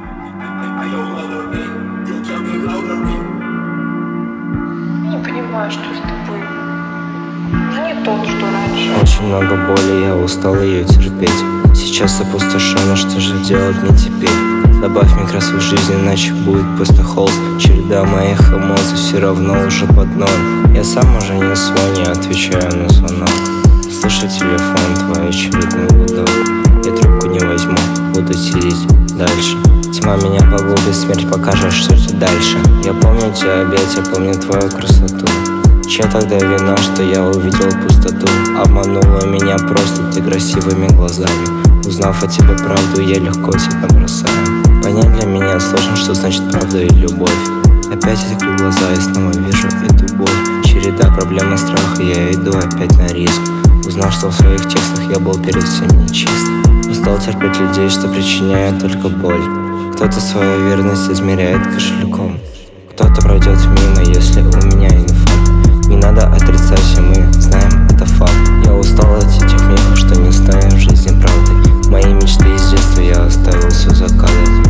Я не понимаю, что с тобой. Уже не тот, что раньше. Очень много боли, я устал ее терпеть. Сейчас опустошенно, что же делать мне теперь? Добавь мне красу в жизнь, иначе будет пусто холст. Череда моих эмоций все равно уже под ноль. Я сам уже не свой, не отвечаю на звонок. Слышу телефон, твой очередной гудок. Я трубку не возьму, буду сидеть дальше. Тьма меня погубит, смерть покажет, что это дальше. Я помню тебя обед, я помню твою красоту. Чья тогда вина, что я увидел пустоту? Обманула меня просто ты красивыми глазами. Узнав о тебе правду, я легко тебя бросаю. Понять для меня сложно, что значит правда и любовь. Опять открыл глаза и снова вижу эту боль. Череда проблем и страха, я иду опять на риск. Узнав, что в своих текстах я был перед всем нечист. Устал терпеть людей, что причиняют только боль. Кто-то свою верность измеряет кошельком. Кто-то пройдет мимо, если у меня инфаркт. Не надо отрицать, все мы знаем, это факт. Я устал от этих мифов, что не стоят в жизни правды. Мои мечты из детства я оставил все за кадром.